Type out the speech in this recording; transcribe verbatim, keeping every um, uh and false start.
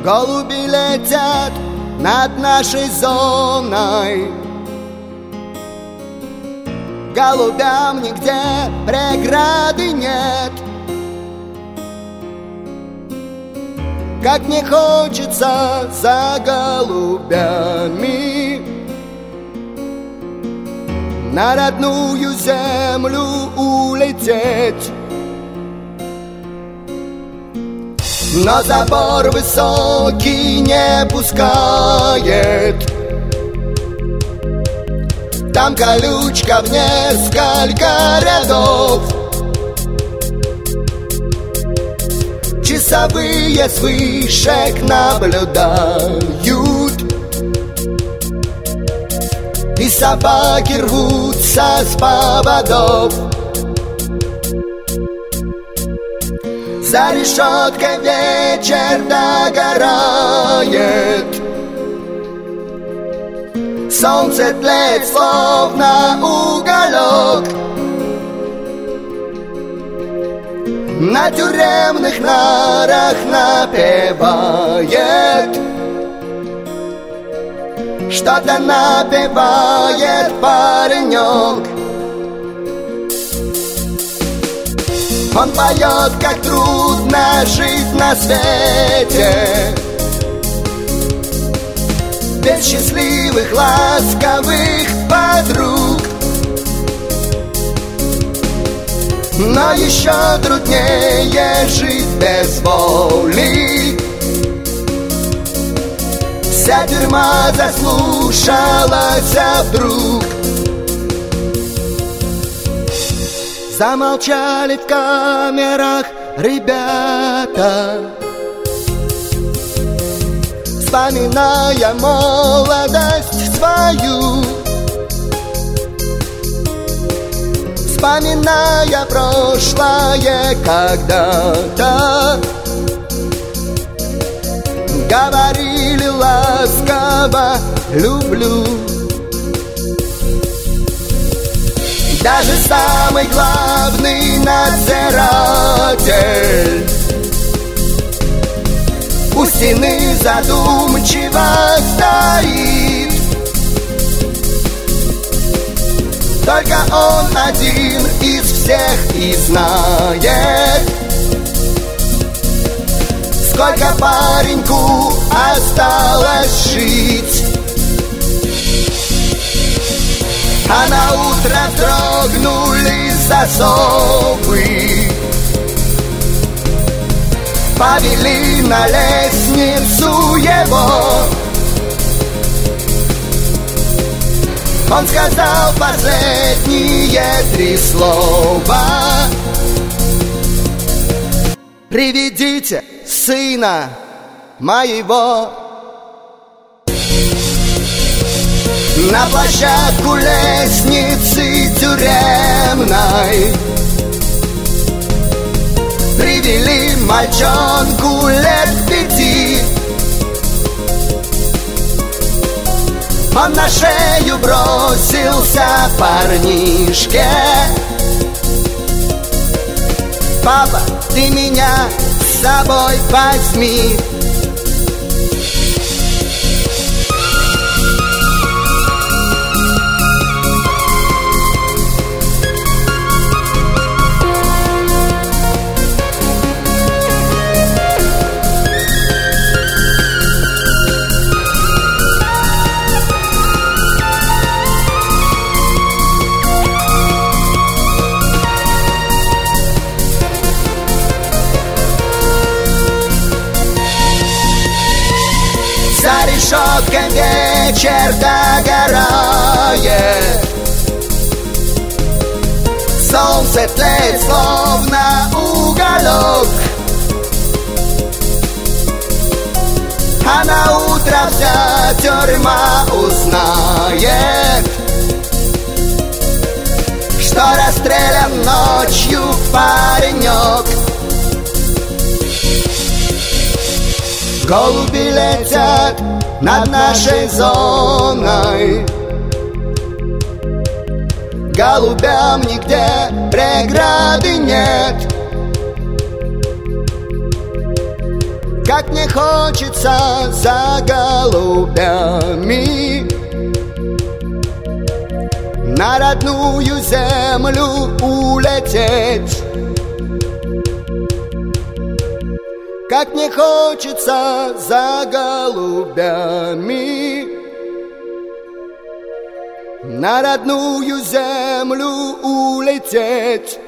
Голуби летят над нашей зоной. Голубям нигде преграды нет. Как мне хочется за голубями на родную землю улететь. Но забор высокий не пускает. Там колючка в несколько рядов. Часовые с вышек наблюдают, и собаки рвутся с поводов. За решеткой вечер догорает. Солнце тлеет, словно уголек. На тюремных нарах напевает, что-то напевает паренек. Он поет, как трудно жить на свете без счастливых, ласковых подруг. Но еще труднее жить без воли. Вся тюрьма заслушалась вдруг. Замолчали в камерах ребята, вспоминая молодость свою, вспоминая прошлое когда-то. Говорили ласково «люблю». Даже самый главный надзиратель у стены задумчиво стоит. Только он один из всех и знает, сколько пареньку осталось жить. А на утро дрогнули засовы, повели на лестницу его. Он сказал последние три слова: приведите сына моего. На площадку лестницы тюремной привели мальчонку лет пяти. Он на шею бросился парнишке: папа, ты меня с собой возьми. За решеткой вечер догорает. Солнце тлеет, словно уголек. А на утро вся тюрьма узнает, что расстрелян ночью паренек. Голуби летят над нашей зоной. Голубям нигде преграды нет. Как мне хочется за голубями на родную землю улететь. Как мне хочется за голубями на родную землю улететь.